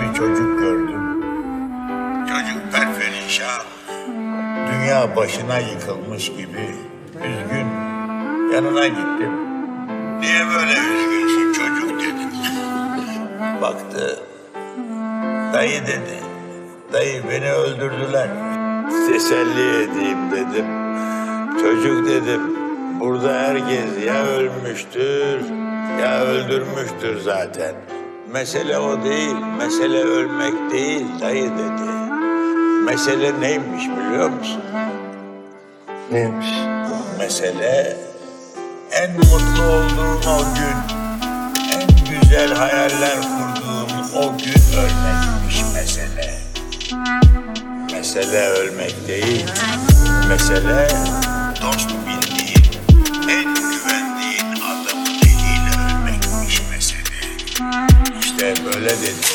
bir çocuk gördüm. Çocuk perperişan. Dünya başına yıkılmış gibi üzgün. Yanına gittim. Niye böyle üzgünsün çocuk dedim. Baktı. Dayı dedi. Dayı beni öldürdüler. Teselli edeyim dedim. Çocuk dedim. Burada herkes ya ölmüştür ya öldürmüştür zaten. Mesele o değil, mesele ölmek değil dayı dedi. Mesele neymiş biliyor musun? Neymiş? Mesele en mutlu olduğun o gün, en güzel hayaller kurduğun o gün ölmekmiş mesele. Mesele ölmek değil, mesele dost bildiğin, en güvendiğin adamın eliyle ölmekmiş mesele. İşte böyle dedi.